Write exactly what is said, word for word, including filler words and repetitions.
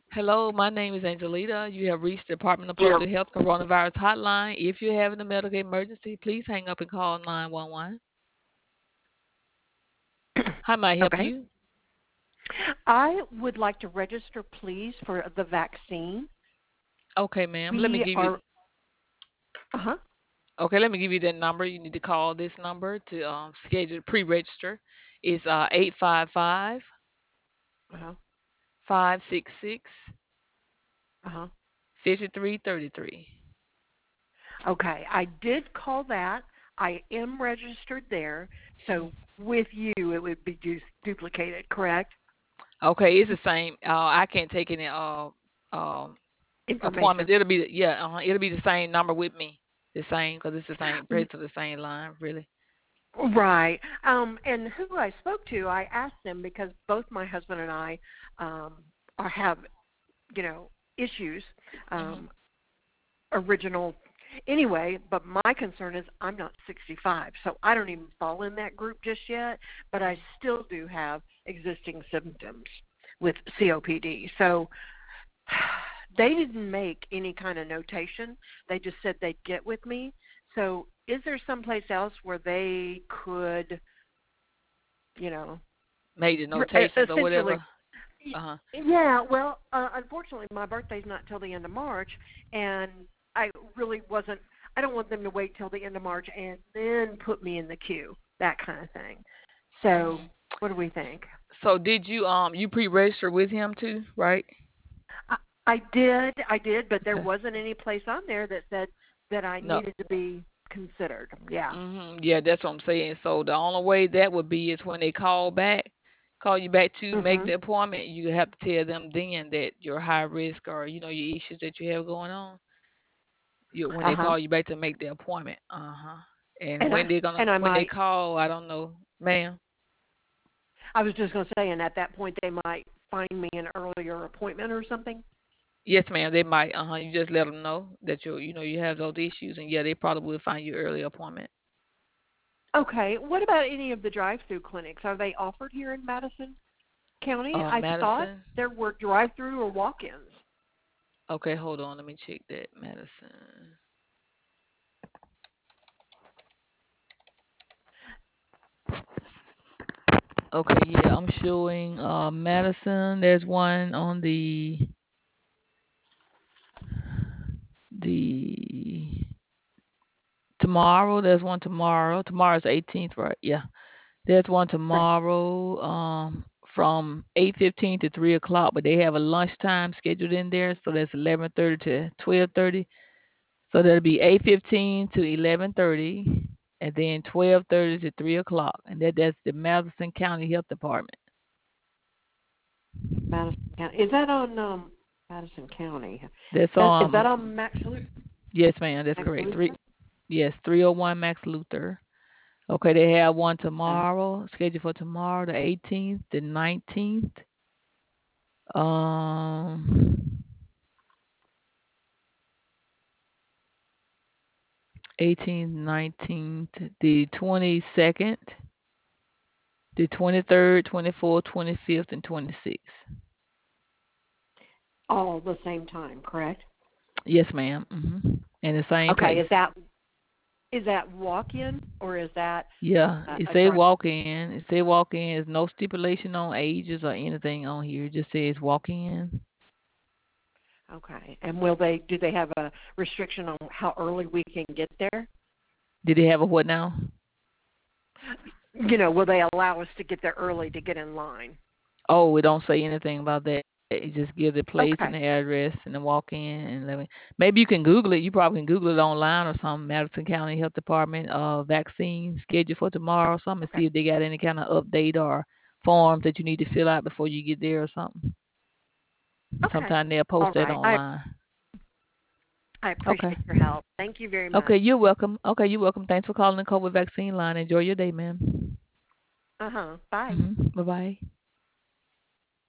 Hello, my name is Angelita. You have reached the Department of Yeah. Public Health Coronavirus Hotline. If you're having a medical emergency, please hang up and call nine one one. How may I help Okay. you? I would like to register, please, for the vaccine. Okay, ma'am. Let me We give you. are, uh huh, Okay, let me give you that number. You need to call this number to um, schedule pre-register. It's uh eight five five, uh huh, five six six, uh huh. five three three three. Okay, I did call that. I am registered there. So with you, it would be du- duplicated, correct? Okay, it's the same. Uh, I can't take any uh, um appointments. Information. It'll be the- yeah, uh, it'll be the same number with me. The same because it's the same, basically the same line, really. Right. Um, and who I spoke to, I asked them because both my husband and I um, are have, you know, issues. Mhm. Um, original anyway, but my concern is I'm not sixty-five, so I don't even fall in that group just yet, but I still do have existing symptoms with C O P D. So they didn't make any kind of notation. They just said they'd get with me. So is there someplace else where they could, you know, Made the re- notations or essentially whatever. Uh huh. yeah, well, uh, unfortunately, my birthday's not till the end of March, and I really wasn't. I don't want them to wait till the end of March and then put me in the queue, that kind of thing. So, Mhm. what do we think? So did you um you pre-register with him too, right? I, I did, I did, but there Okay. wasn't any place on there that said that I No. needed to be considered. Yeah. Mhm. Yeah, that's what I'm saying. So the only way that would be is when they call back, call you back to make Mhm. the appointment. You have to tell them then that you're high risk or you know your issues that you have going on. You when Uh they huh. call you back to make the appointment. Uh huh. And And when I they're gonna and I when they might. call, I don't know, ma'am. I was just going to say, and at that point, they might find me an earlier appointment or something. Yes, ma'am. They might. Uh huh. You just let them know that you you know you have those issues, and yeah, they probably will find you early appointment. Okay. What about any of the drive-through clinics? Are they offered here in Madison County? Uh, I thought Madison. there were drive-through or walk-ins. Okay, hold on. Let me check that. Madison. Okay, yeah, I'm showing uh Madison. There's one on the the tomorrow. There's one tomorrow. Tomorrow's the eighteenth, right? Yeah. There's one Right. tomorrow um from eight fifteen to three o'clock, but they have a lunchtime scheduled in there, so that's eleven thirty to twelve thirty. So that'll be eight fifteen to eleven thirty, and then twelve thirty to three o'clock, and that that's the Madison County Health Department. Madison County. Is that on um, Madison County? That's That, is that um on Max Lu- yes, ma'am, that's Max correct. Three Luther? yes, three oh one Max Luther. Okay, they have one Okay. tomorrow, scheduled for tomorrow, the eighteenth, the nineteenth, um, eighteenth, nineteenth, the twenty-second, the twenty-third, twenty-fourth, twenty-fifth, and twenty-sixth. All the same time, correct? Yes, ma'am. hmm In the same Okay. place. Is that is that walk-in or is that Yeah, a, it a say drive? walk in. It say walk in. There's no stipulation on ages or anything on here. It just says walk in. Okay. And will they? Do they have a restriction on how early we can get there? Did they have a what now? You know, will they allow us to get there early to get in line? Oh, it don't say anything about that. It just gives the place and Okay. the address and then walk in and let me. Maybe you can Google it. You probably can Google it online or something. Madison County Health Department uh vaccine schedule for tomorrow or something. And Okay. see if they got any kind of update or forms that you need to fill out before you get there or something. Okay. Sometime they'll post All that right. I online. I Okay. appreciate your help. Thank you very much. Okay, you're welcome. Okay, you're welcome. Thanks for calling the COVID vaccine line. Enjoy your day, ma'am. Uh huh. Bye. hmm Bye bye.